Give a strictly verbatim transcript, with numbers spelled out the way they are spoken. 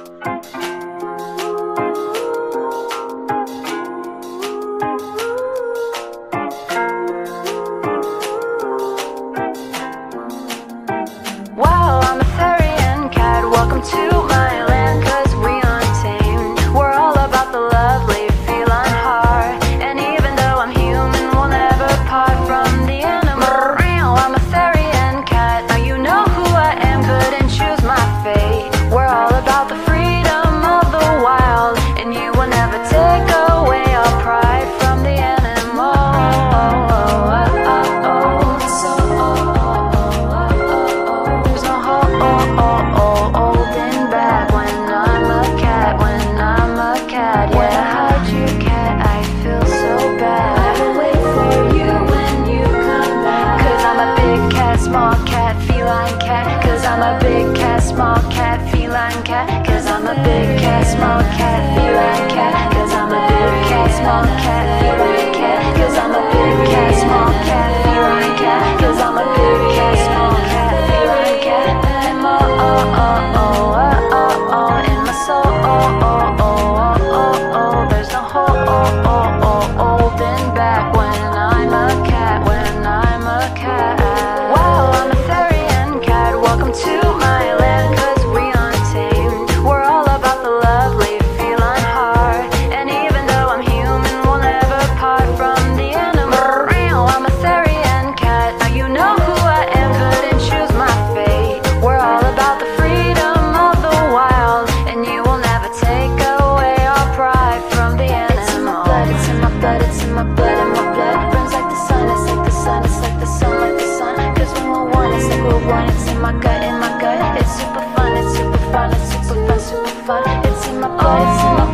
Wow, I'm a fairy and cat. Welcome to my land, cause we untamed. We're all about the lovely feline heart. And even though I'm human, we'll never part from the animal. I'm a fairy and cat. Now you know who I am, couldn't choose my fate. We're all about the freedom of the wild, and you will never take away our pride from the animal. Small cat, feline cat, cause I'm a big cat, small cat, feline cat, cause I'm a big cat, small cat, feline cat, cause I'm a big cat, small cat, feline cat, cause I'm a big cat, small cat, feline cat, cause I'm a big cat, small cat, feline cat, in my oh oh oh oh oh oh, in my soul oh oh oh oh oh oh, there's no hole oh oh oh holding back when I'm a cat, when I'm a cat. To my land, cause we untamed. We're all about the lovely feline heart. And even though I'm human, we'll never part from the animal. I'm a fairy and cat. Now you know who I am, couldn't choose my fate. We're all about the freedom of the wild, and you will never take away our pride from the animal. It's in my blood, it's in my blood, it's in my blood, in my blood. Burns like the sun, it's like the sun, it's like the sun, like the sun. Cause when we're one, it's like we're one. It's in my gut, in my gut. It's super fun, it's super fun, it's super fun, super fun. It's in my blood, it's in my